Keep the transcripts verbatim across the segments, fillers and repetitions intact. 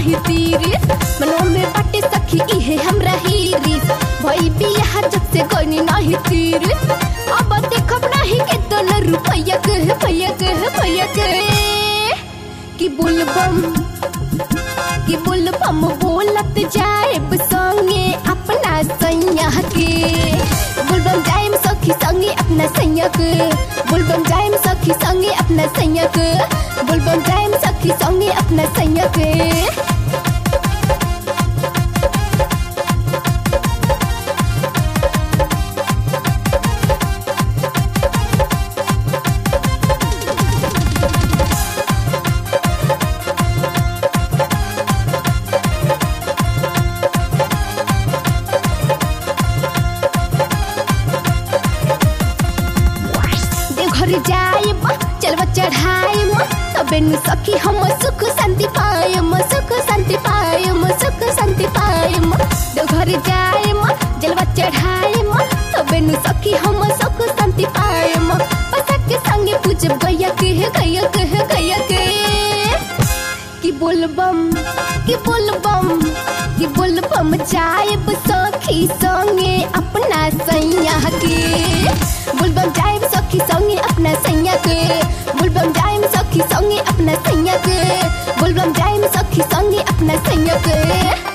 नाही तीर मनो में बाटे सखी इहे हमरा हीरी भई बियाह जब से कोनी नाही तीर अब देखब नाही के तोला रुपया के भैया के भैया के कि बुलबम कि बुलबम बोलत जाए संगे अपना सैया के बुलबम जाए सखी संगे अपना सैया के बुलबम जाए सखी संगे अपना सैया के बुलबम जाए सखी संगे अपना सैया के घर जाइब चलवा चढ़ाइम तबे नु सखी हम सुख शांति पाइम सुख शांति पाइम सुख शांति पाइम देव घर जाइम जलवा चढ़ाइम तबे नु सखी हम सुख शांति पाइम पसा के संगे पूजब गैया के गैया के गैया के कि बोलबम कि बोलबम कि बोलबम जाइब सखी संगे अपना सैया के बुलबम जाइम सखी संगे अपना सैया के बुलबम जाइम सखी संगे अपना सैया के बुलबम जाइम सखी संगे अपना सैया के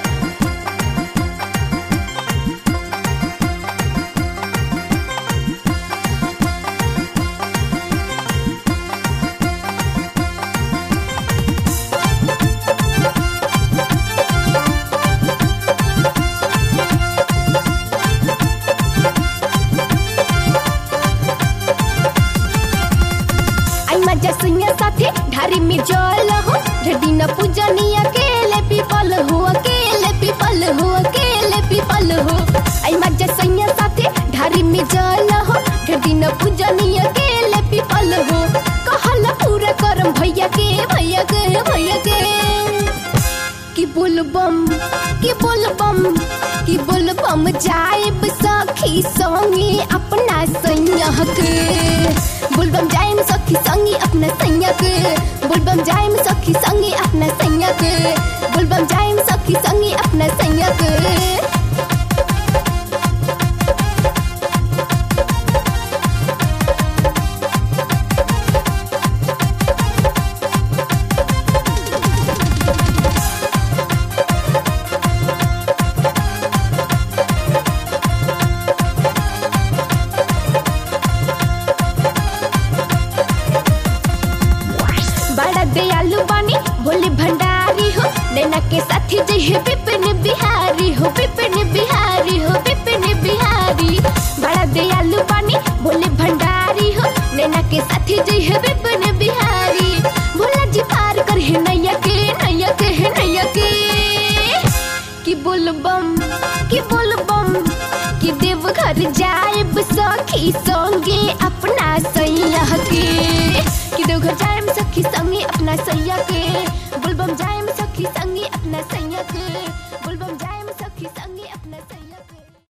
जसैया साथे ढारी में जल हो रेडी न पूजनी अकेले पीपल हो अकेले पीपल हो अकेले पीपल हो आई मा जसैया साथे ढारी में जल हो रेडी न पूजनी अकेले पीपल हो कहल पूरा करम भैया के भैया के भैया के कि बोलबम कि बोलबम कि बोलबम जाइब सखी संगे अपना सैया के बुलबम जाइम सखी संगे अपना सैया के बुलबम जाइम सखी संगे अपना सैया के बुलबम जाइम सखी संगे अपना सैया के बड़ा दयालु बानी भोले भंडारी हो नैना के साथी जय विपिन बिहारी हो विपिन बिहारी हो विपिन बिहारी बड़ा दयालु बानी भोले भंडारी हो नैना के साथी जय विपिन बिहारी भोला जी पार कर है नैया के नैया के नैया के कि बोलबम कि बोलबम कि देव घर जाइब सखी संगे अपना सैया के कि देव घर जाइम सखी संगे अपना सैया के बुलबम जाइम सखी संगे अपना सैया के